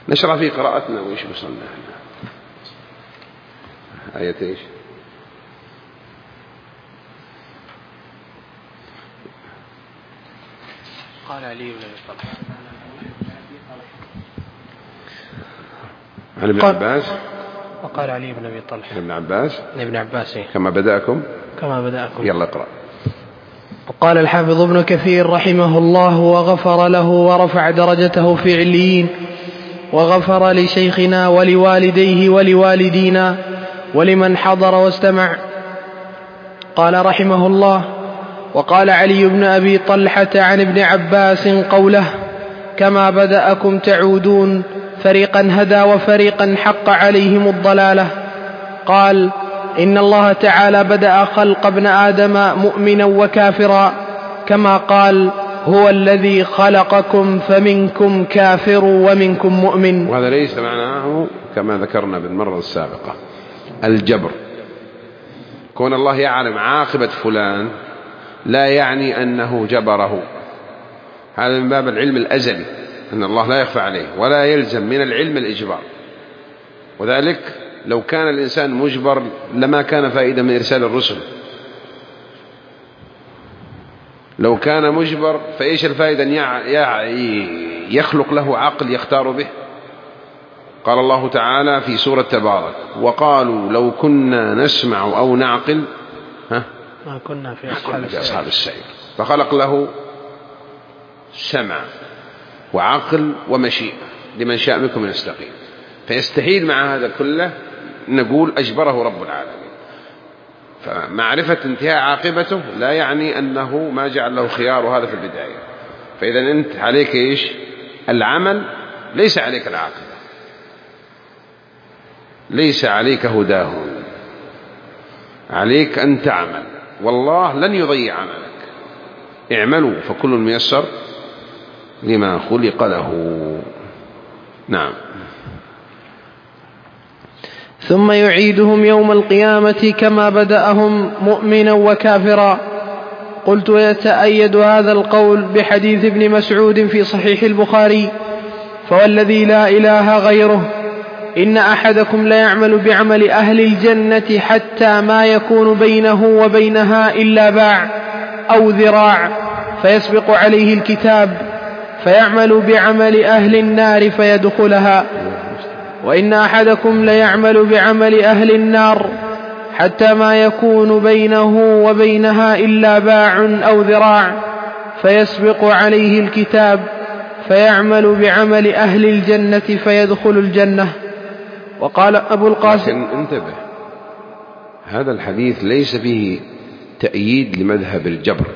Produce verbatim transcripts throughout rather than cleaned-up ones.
نشرح في قراءتنا وإيش وصلنا احنا. آية إيش؟ قال علي بن أبي طلحة عن ابن عباس. وقال علي بن أبي طلحة ابن عباس ابن عباس كما بدأكم كما بدأكم. يلا اقرأ. وقال الحافظ ابن كثير رحمه الله وغفر له ورفع درجته في عليين، وغفر لشيخنا ولوالديه ولوالدينا ولمن حضر واستمع. قال رحمه الله: وقال علي بن أبي طلحة عن ابن عباس قوله: كما بدأكم تعودون، فريقا هدى وفريقا حق عليهم الضلالة. قال: إن الله تعالى بدأ خلق ابن آدم مؤمنا وكافرا، كما قال: هو الذي خلقكم فمنكم كافر ومنكم مؤمن. وهذا ليس معناه كما ذكرنا بالمرة السابقة الجبر. كون الله يعلم عاقبة فلان لا يعني أنه جبره، هذا من باب العلم الأزلي، أن الله لا يخفى عليه، ولا يلزم من العلم الإجبار. وذلك لو كان الإنسان مجبر لما كان فائدة من إرسال الرسل. لو كان مجبر فإيش الفائدة أن يخلق له عقل يختار به؟ قال الله تعالى في سورة تبارك: وقالوا لو كنا نسمع أو نعقل ها ما كنا في أصحاب السعير. أصحاب السعير. فخلق له سمع وعقل ومشيئة لمن شاء منكم أن يستقيم. فيستحيل مع هذا كله نقول أجبره رب العالمين. فمعرفة انتهاء عاقبته لا يعني أنه ما جعل له خيار، وهذا في البداية. فإذا أنت عليك إيش؟ العمل، ليس عليك العاقبة، ليس عليك هداه، عليك أن تعمل، والله لن يضيع عملك. اعملوا فكل ميسر لما خلق له. نعم. ثم يعيدهم يوم القيامة كما بدأهم مؤمنا وكافرا. قلت: يتأيد هذا القول بحديث ابن مسعود في صحيح البخاري: فوالذي لا إله غيره إن أحدكم ليعمل بعمل أهل الجنة حتى ما يكون بينه وبينها إلا باع أو ذراع، فيسبق عليه الكتاب فيعمل بعمل أهل النار فيدخلها، وإن أحدكم ليعمل بعمل أهل النار حتى ما يكون بينه وبينها إلا باع أو ذراع، فيسبق عليه الكتاب فيعمل بعمل أهل الجنة فيدخل الجنة. وقال أبو القاسم: لكن انتبه، هذا الحديث ليس فيه تأييد لمذهب الجبر،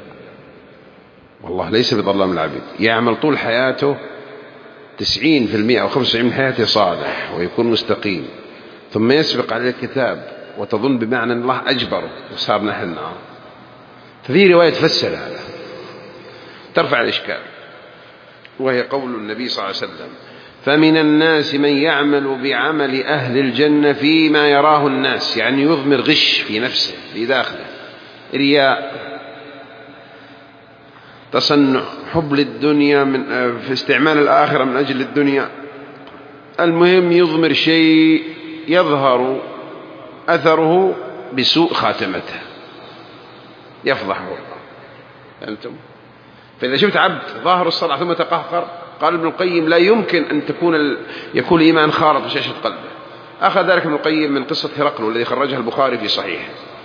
والله ليس بظلام العبيد. يعمل طول حياته تسعين في المئة أو خمسة وتسعين من حياته صالح ويكون مستقيم، ثم يسبق عليه الكتاب وتظن بمعنى أن الله أجبره وصار نحن النار. ففي رواية تفسر هذا ترفع الإشكال، وهي قول النبي صلى الله عليه وسلم: فمن الناس من يعمل بعمل أهل الجنة فيما يراه الناس، يعني يضمر غش في نفسه في داخله، رياء، تصنع، حب للدنيا من في استعمال الآخرة من أجل الدنيا. المهم يضمر شيء يظهر أثره بسوء خاتمته، يفضحه الله. أنتم فإذا شفت عبد ظاهر الصلاة ثم تقهقر، قال ابن القيم: لا يمكن أن تكون ال... يكون الإيمان خالط بشاشة قلبه. أخذ ذلك ابن القيم من قصة هرقل الذي خرجها البخاري في صحيحه.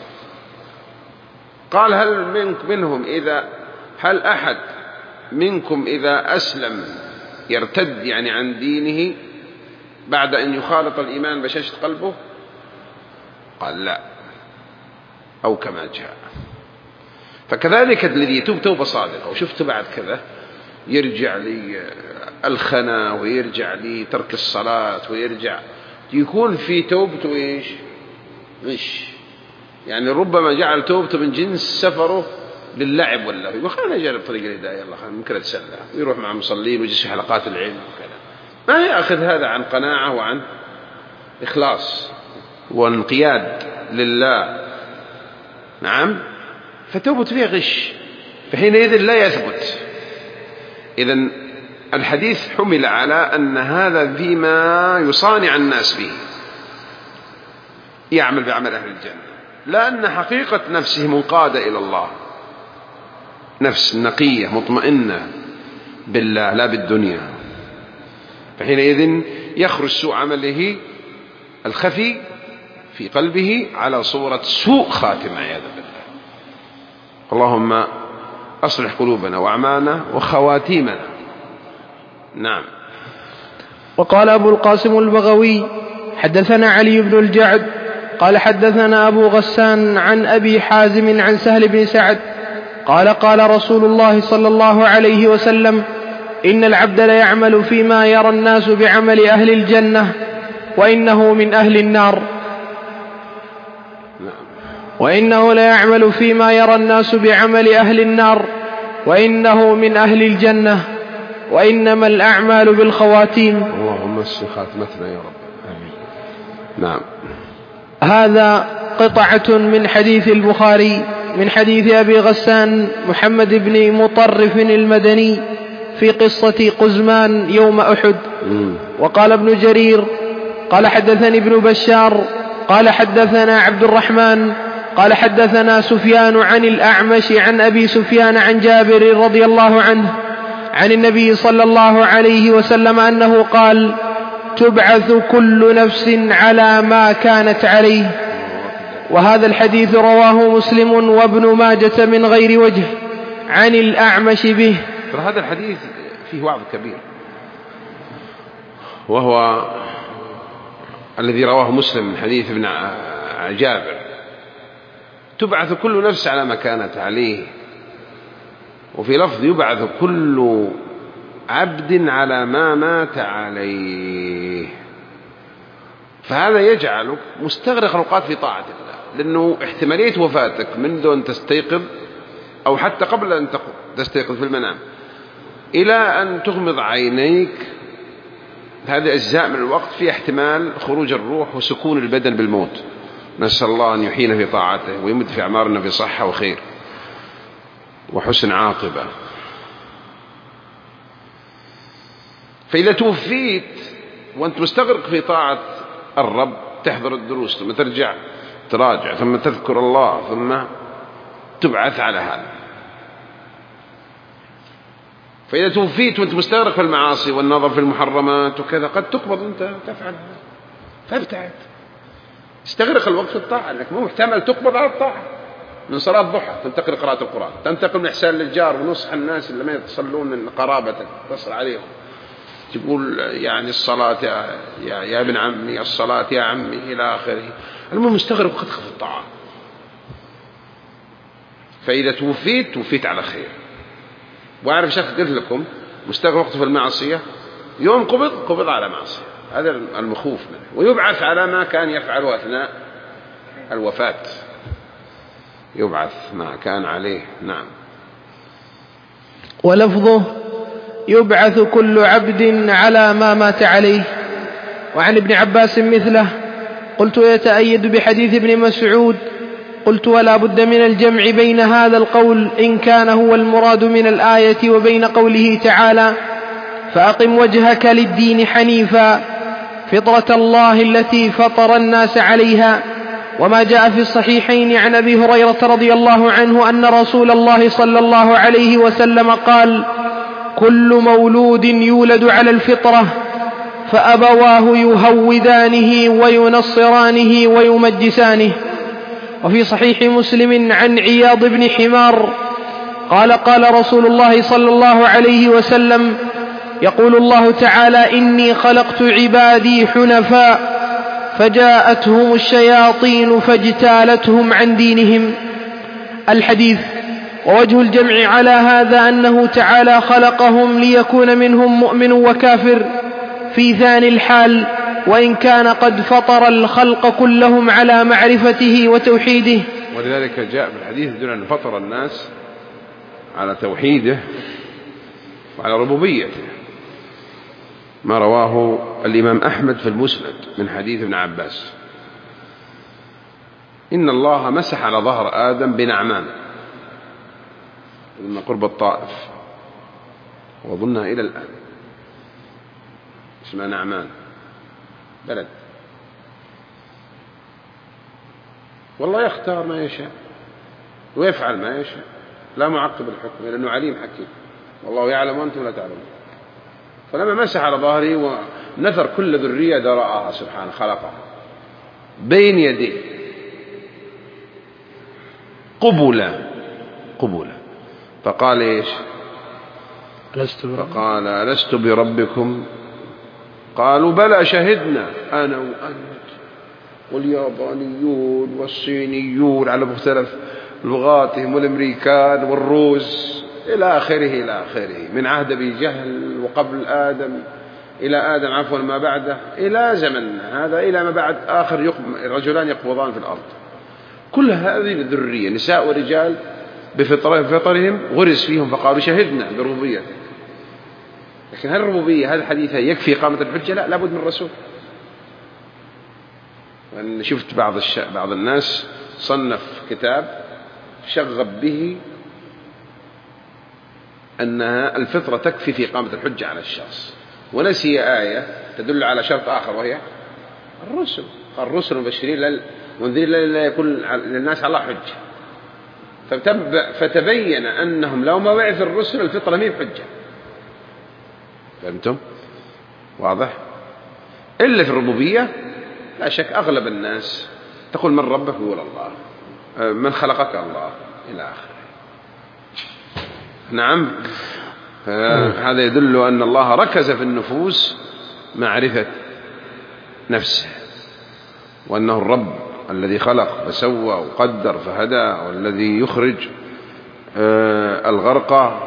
قال: هل منك منهم إذا هل أحد منكم إذا أسلم يرتد يعني عن دينه بعد أن يخالط الإيمان بشاشة قلبه؟ قال: لا، أو كما جاء. فكذلك الذي يتوب توبة صادقة وشفت بعد كذا يرجع لي الخنا ويرجع لي ترك الصلاة ويرجع، يكون في توبته إيش؟ غش. يعني ربما جعل توبته من جنس سفره للعب ولا يقول: خلينا نجرب طريق الهداية، يلا خلينا ممكن أتسلى، ويروح مع المصلين ويجلس في حلقات العلم وكذا. ما يأخذ هذا عن قناعة وعن إخلاص وانقياد لله. نعم. فتوبة فيها غش، فحينئذ لا يثبت. إذن الحديث حمل على أن هذا فيما يصانع الناس به، يعمل بعمل أهل الجنة، لأن حقيقة نفسه منقادة إلى الله، نفس نقية مطمئنة بالله لا بالدنيا، فحينئذ يخرج سوء عمله الخفي في قلبه على صورة سوء خاتمة عياذا بالله. اللهم أصلح قلوبنا وأعمالنا وخواتيمنا. نعم. وقال أبو القاسم البغوي حدثنا علي بن الجعد قال حدثنا أبو غسان عن أبي حازم عن سهل بن سعد قال قال رسول الله صلى الله عليه وسلم: إن العبد ليعمل فيما يرى الناس بعمل أهل الجنة وإنه من أهل النار، وإنه ليعمل فيما يرى الناس بعمل أهل النار وإنه من أهل الجنة، وإنما الأعمال بالخواتيم. اللهم اسق خاتمتنا يا رب. آمين. نعم. هذا قطعة من حديث البخاري من حديث أبي غسان محمد بن مطرف المدني في قصة قزمان يوم أحد. وقال ابن جرير قال حدثني ابن بشار قال حدثنا عبد الرحمن قال حدثنا سفيان عن الأعمش عن أبي سفيان عن جابر رضي الله عنه عن النبي صلى الله عليه وسلم أنه قال: تبعث كل نفس على ما كانت عليه. وهذا الحديث رواه مسلم وابن ماجة من غير وجه عن الأعمش به. هذا الحديث فيه وعظ كبير، وهو الذي رواه مسلم من حديث ابن جابر: تبعث كل نفس على ما كانت عليه، وفي لفظ يبعث كل عبد على ما مات عليه. فهذا يجعلك مستغرق الأوقات في طاعة الله، لأنه احتمالية وفاتك منذ أن تستيقظ أو حتى قبل أن تستيقظ في المنام إلى أن تغمض عينيك، هذه أجزاء من الوقت في احتمال خروج الروح وسكون البدن بالموت. نسأل الله أن يحيينا في طاعته ويمد في أعمارنا في صحة وخير وحسن عاقبة. فإذا توفيت وأنت مستغرق في طاعة الرب، تحضر الدروس ثم ترجع تراجع ثم تذكر الله ثم تبعث على هذا. فإذا توفيت وأنت مستغرق في المعاصي والنظر في المحرمات وكذا، قد تقبض أنت تفعل هذا، فابتعد، استغرق الوقت في الطاعة، لأنك مو محتمل تقبض على الطاعة. من صلاة الضحى تنتقل قراءة القرآن، تنتقل من إحسان للجار ونصح الناس اللي ما يتصلون من قرابتك، تصل عليهم تقول يعني الصلاة يا, يا, يا ابن عمي، الصلاة يا عمي إلى آخره. المهم مستغرق وقت في الطاعة. فإذا توفيت توفيت على خير. وأعرف شخص قلت لكم مستغرق وقت في المعصية، يوم قبض قبض على معصية، هذا المخوف منه، ويبعث على ما كان يفعله أثناء الوفاة، يبعث ما كان عليه. نعم. ولفظه: يبعث كل عبد على ما مات عليه. وعن ابن عباس مثله. قلت: يتأيد بحديث ابن مسعود. قلت: ولا بد من الجمع بين هذا القول إن كان هو المراد من الآية وبين قوله تعالى: فأقم وجهك للدين حنيفا فطرة الله التي فطر الناس عليها. وما جاء في الصحيحين عن أبي هريرة رضي الله عنه أن رسول الله صلى الله عليه وسلم قال: كل مولود يولد على الفطرة فأبواه يهودانه وينصرانه ويمجسانه. وفي صحيح مسلم عن عياض بن حمار قال: قال رسول الله صلى الله عليه وسلم: يقول الله تعالى: إني خلقت عبادي حنفاء فجاءتهم الشياطين فاجتالتهم عن دينهم. الحديث. ووجه الجمع على هذا أنه تعالى خلقهم ليكون منهم مؤمن وكافر في ثاني الحال، وإن كان قد فطر الخلق كلهم على معرفته وتوحيده. ولذلك جاء في الحديث يدل أن فطر الناس على توحيده وعلى ربوبيته، ما رواه الإمام أحمد في المسند من حديث ابن عباس: إن الله مسح على ظهر آدم بنعمان من قرب الطائف وظنها إلى الآن، اسمها نعمان بلد. والله يختار ما يشاء ويفعل ما يشاء، لا معقب الحكم لأنه عليم حكيم، والله يعلم وأنتم لا تعلمون. فلما مسح على ظهري ونثر كل ذرية درأها سبحانه خلقها بين يديه قبلا قبلا، فقال إيش؟ فقال لست بربكم؟ قالوا بلى شهدنا أنا وأنت واليابانيون والصينيون على مختلف لغاتهم والأمريكان والروس إلى آخره إلى آخره، من عهد أبي جهل وقبل آدم إلى آدم عفوا ما بعده إلى زمننا هذا إلى ما بعد آخر رجلان يقبضان في الأرض. كل هذه الذرية نساء ورجال بفطرهم غرس فيهم، فقالوا شهدنا بربوبيتك. لكن هل الربوبية هذا الحديث يكفي إقامة الحجة؟ لا، لابد من الرسول. أنا شفت بعض الش... بعض الناس صنف كتاب شغب به أنها الفطرة تكفي في إقامة الحجة على الشخص، ونسي آية تدل على شرط آخر وهي الرسل. الرسل مبشرين للمنذرين لا يكون للناس على الله حجة. فتبين أنهم لو ما بعث الرسل الفطرة مين حجة. فهمتم؟ واضح؟ إلا في الربوبية لا شك أغلب الناس تقول من ربك؟ يقول الله. من خلقك؟ الله، إلى آخره. نعم. هذا يدل أن الله ركز في النفوس معرفة نفسه، وأنه الرب الذي خلق فسوى وقدر فهدى، والذي يخرج الغرقى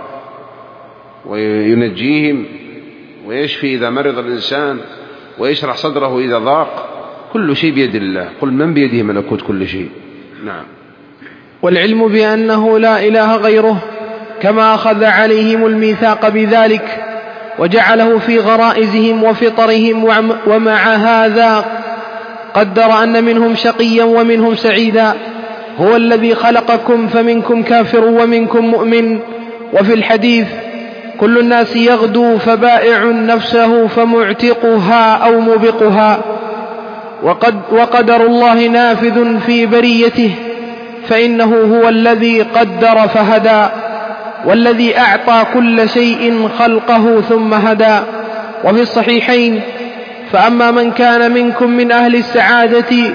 وينجيهم ويشفي إذا مرض الإنسان ويشرح صدره إذا ضاق، كل شيء بيد الله. قل من بيده ملكوت كل شيء. نعم. والعلم بأنه لا إله غيره كما أخذ عليهم الميثاق بذلك وجعله في غرائزهم وفطرهم، ومع هذا قدر أن منهم شقيا ومنهم سعيدا. هو الذي خلقكم فمنكم كافر ومنكم مؤمن. وفي الحديث كل الناس يغدو فبائع نفسه فمعتقها أو موبقها، وقد وقدر الله نافذ في بريته، فإنه هو الذي قدر فهدى، والذي أعطى كل شيء خلقه ثم هدى. وفي الصحيحين فأما من كان منكم من أهل السعادة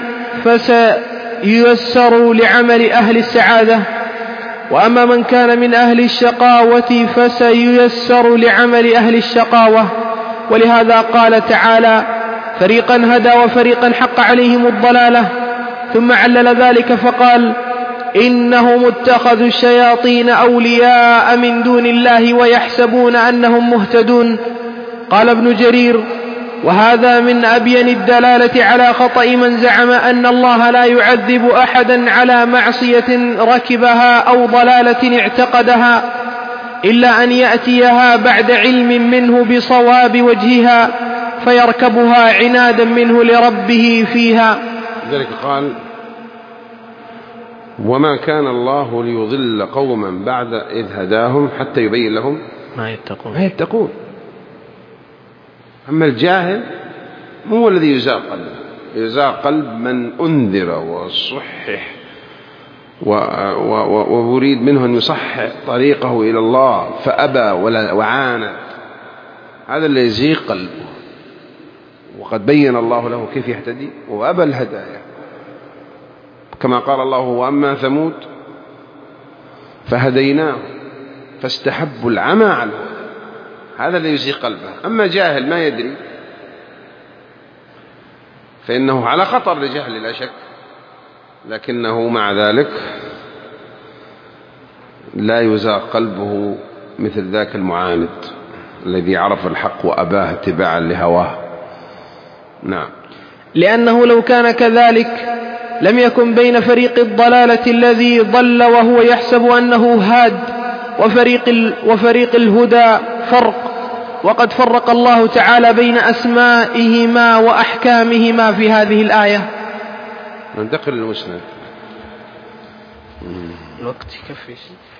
فسييسر لعمل أهل السعادة، وأما من كان من أهل الشقاوة فسييسر لعمل أهل الشقاوة. ولهذا قال تعالى فريقا هدى وفريقا حق عليهم الضلالة، ثم علل ذلك فقال إنهم اتخذوا الشياطين أولياء من دون الله ويحسبون أنهم مهتدون. قال ابن جرير وهذا من أبين الدلالة على خطأ من زعم أن الله لا يعذب أحدا على معصية ركبها أو ضلالة اعتقدها، إلا أن يأتيها بعد علم منه بصواب وجهها فيركبها عنادا منه لربه فيها. ذلك قال وما كان الله ليضل قوما بعد إذ هداهم حتى يبين لهم ما يتقون, ما يتقون. أما الجاهل هو الذي يزاغ قلبه، يزاغ قلب من أنذر وصحح ويريد منه أن يصحح طريقه إلى الله فأبى وعاند، هذا اللي يزيغ قلبه. وقد بين الله له كيف يهتدي وأبى الهدايا، كما قال الله وأما ثمود فهديناه فاستحبوا العمى على الهدى، هذا اللي يزيغ قلبه. أما جاهل ما يدري فإنه على خطر لجهل لا شك، لكنه مع ذلك لا يزاغ قلبه مثل ذاك المعاند الذي عرف الحق وأباه اتباعا لهواه. نعم. لأنه لو كان كذلك لم يكن بين فريق الضلالة الذي ضل وهو يحسب أنه هاد وفريق, وفريق الهدى فرق، وقد فرق الله تعالى بين أسمائهما وأحكامهما في هذه الآية. ننتقل للمسند. الوقت يكفي.